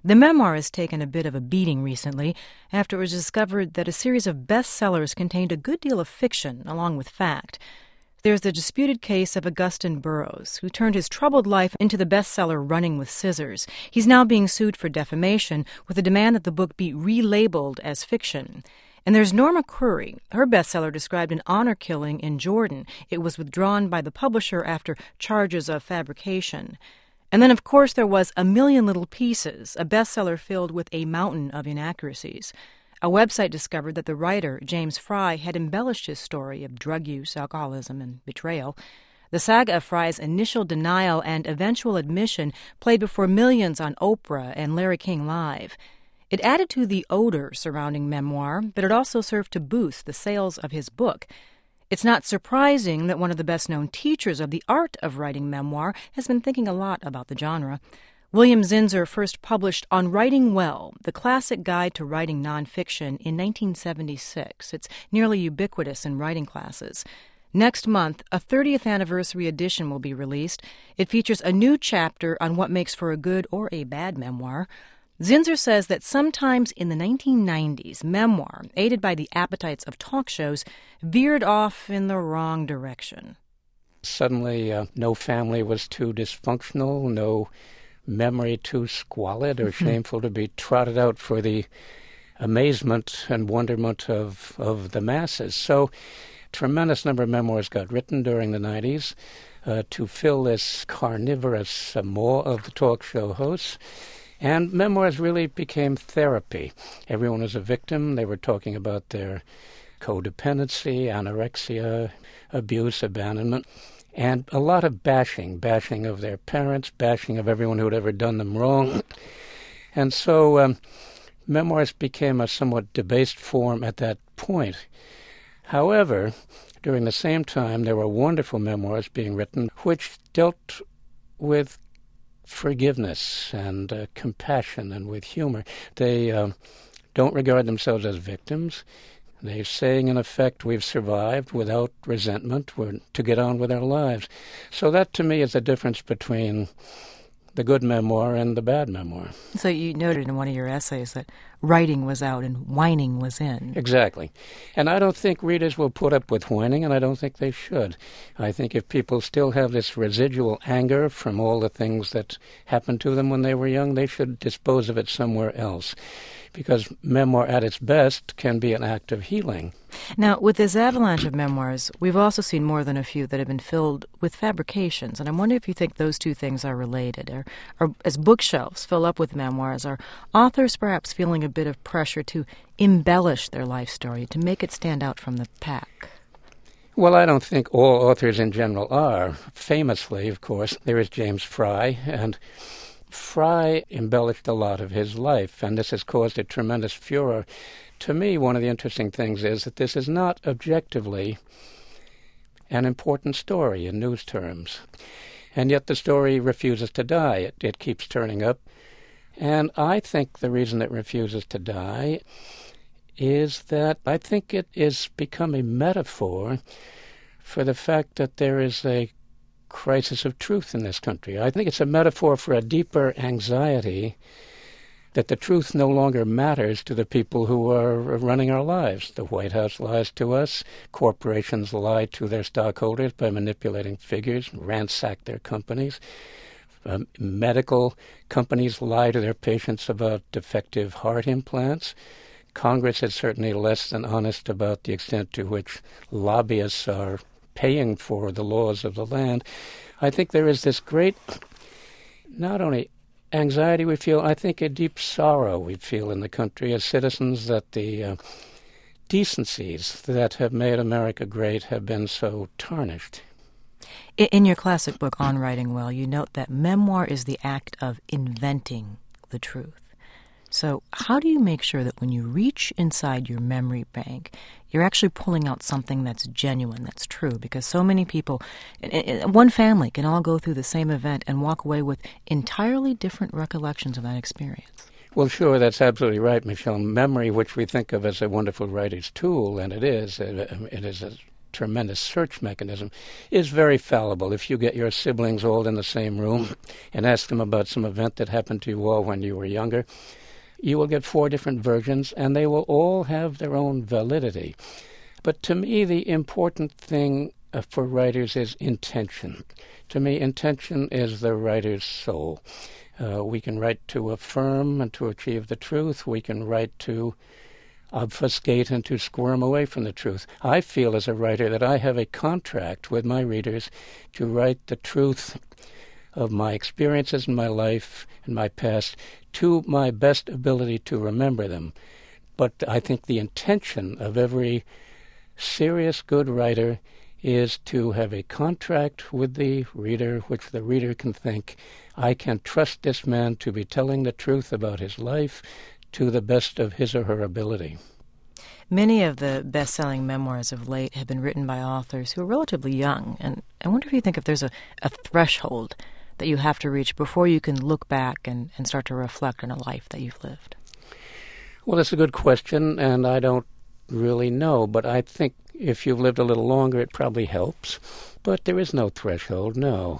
The memoir has taken a bit of a beating recently after it was discovered that a series of bestsellers contained a good deal of fiction along with fact. There's the disputed case of Augustin Burroughs, who turned his troubled life into the bestseller Running with Scissors. He's now being sued for defamation with a demand that the book be relabeled as fiction. And there's Norma Curry. Her bestseller described an honor killing in Jordan. It was withdrawn by the publisher after charges of fabrication. And then, of course, there was A Million Little Pieces, a bestseller filled with a mountain of inaccuracies. A website discovered that the writer, James Frey, had embellished his story of drug use, alcoholism, and betrayal. The saga of Frey's initial denial and eventual admission played before millions on Oprah and Larry King Live. It added to the odor surrounding memoir, but it also served to boost the sales of his book. It's not surprising that one of the best-known teachers of the art of writing memoir has been thinking a lot about the genre. William Zinsser first published On Writing Well, the classic guide to writing nonfiction, in 1976. It's nearly ubiquitous in writing classes. Next month, a 30th anniversary edition will be released. It features a new chapter on what makes for a good or a bad memoir. Zinsser says that sometimes in the 1990s, memoir, aided by the appetites of talk shows, veered off in the wrong direction. Suddenly, no family was too dysfunctional, no memory too squalid or shameful to be trotted out for the amazement and wonderment of the masses. So, tremendous number of memoirs got written during the 90s to fill this carnivorous maw of the talk show hosts. And memoirs really became therapy. Everyone was a victim. They were talking about their codependency, anorexia, abuse, abandonment, and a lot of bashing of their parents, bashing of everyone who had ever done them wrong. And so memoirs became a somewhat debased form at that point. However, during the same time, there were wonderful memoirs being written which dealt with forgiveness and compassion and with humor. They don't regard themselves as victims. They're saying, in effect, we've survived without resentment. We're to get on with our lives. So that, to me, is the difference between the good memoir and the bad memoir. So you noted in one of your essays that writing was out and whining was in. Exactly. And I don't think readers will put up with whining, and I don't think they should. I think if people still have this residual anger from all the things that happened to them when they were young, they should dispose of it somewhere else. Because memoir at its best can be an act of healing. Now, with this avalanche of memoirs, we've also seen more than a few that have been filled with fabrications, and I wonder if you think those two things are related. Or as bookshelves fill up with memoirs, are authors perhaps feeling a bit of pressure to embellish their life story, to make it stand out from the pack? Well, I don't think all authors in general are. Famously, of course, there is James Frey, and Frey embellished a lot of his life, and this has caused a tremendous furor. To me, one of the interesting things is that this is not objectively an important story in news terms. And yet the story refuses to die. It keeps turning up. And I think the reason it refuses to die is that I think it is become a metaphor for the fact that there is a crisis of truth in this country. I think it's a metaphor for a deeper anxiety that the truth no longer matters to the people who are running our lives. The White House lies to us. Corporations lie to their stockholders by manipulating figures, ransack their companies. Medical companies lie to their patients about defective heart implants. Congress is certainly less than honest about the extent to which lobbyists are paying for the laws of the land. I think there is this great, not only anxiety we feel, I think a deep sorrow we feel in the country as citizens that the decencies that have made America great have been so tarnished. In your classic book, On Writing Well, you note that memoir is the act of inventing the truth. So how do you make sure that when you reach inside your memory bank, you're actually pulling out something that's genuine, that's true? Because so many people, one family can all go through the same event and walk away with entirely different recollections of that experience. Well, sure, that's absolutely right, Michelle. Memory, which we think of as a wonderful writer's tool, and it is a tremendous search mechanism, is very fallible. If you get your siblings all in the same room and ask them about some event that happened to you all when you were younger, you will get 4 different versions, and they will all have their own validity. But to me, the important thing for writers is intention. To me, intention is the writer's soul. We can write to affirm and to achieve the truth. We can write to obfuscate and to squirm away from the truth. I feel as a writer that I have a contract with my readers to write the truth of my experiences in my life and my past to my best ability to remember them. But I think the intention of every serious, good writer is to have a contract with the reader, which the reader can think, I can trust this man to be telling the truth about his life to the best of his or her ability. Many of the best-selling memoirs of late have been written by authors who are relatively young, and I wonder if you think if there's a threshold that you have to reach before you can look back and start to reflect on a life that you've lived. Well, that's a good question, and I don't really know, but I think if you've lived a little longer, it probably helps. But there is no threshold, no.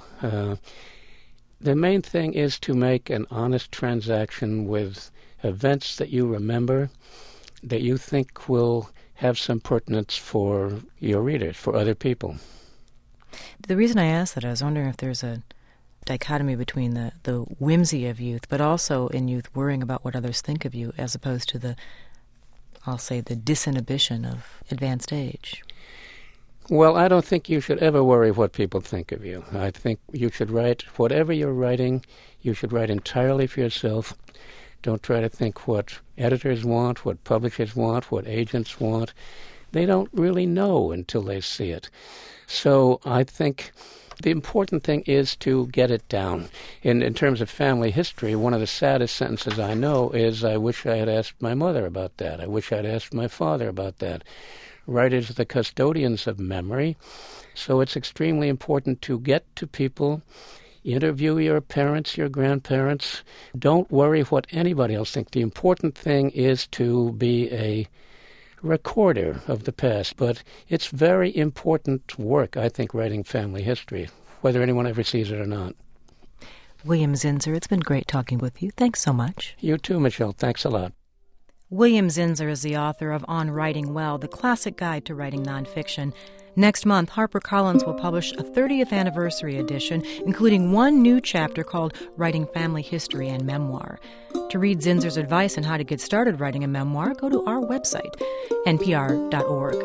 The main thing is to make an honest transaction with events that you remember that you think will have some pertinence for your readers, for other people. The reason I asked that, I was wondering if there's a dichotomy between the whimsy of youth, but also in youth worrying about what others think of you, as opposed to the disinhibition of advanced age. Well, I don't think you should ever worry what people think of you. I think you should write whatever you're writing, you should write entirely for yourself. Don't try to think what editors want, what publishers want, what agents want. They don't really know until they see it. So I think the important thing is to get it down. In terms of family history, one of the saddest sentences I know is, I wish I had asked my mother about that. I wish I'd asked my father about that. Writers are the custodians of memory, so it's extremely important to get to people, interview your parents, your grandparents. Don't worry what anybody else thinks. The important thing is to be a recorder of the past, but it's very important work, I think, writing family history, whether anyone ever sees it or not. William Zinsser, it's been great talking with you. Thanks so much. You too, Michelle. Thanks a lot. William Zinsser is the author of On Writing Well, the classic guide to writing nonfiction. Next month, HarperCollins will publish a 30th anniversary edition, including one new chapter called Writing Family History and Memoir. To read Zinsser's advice on how to get started writing a memoir, go to our website, npr.org.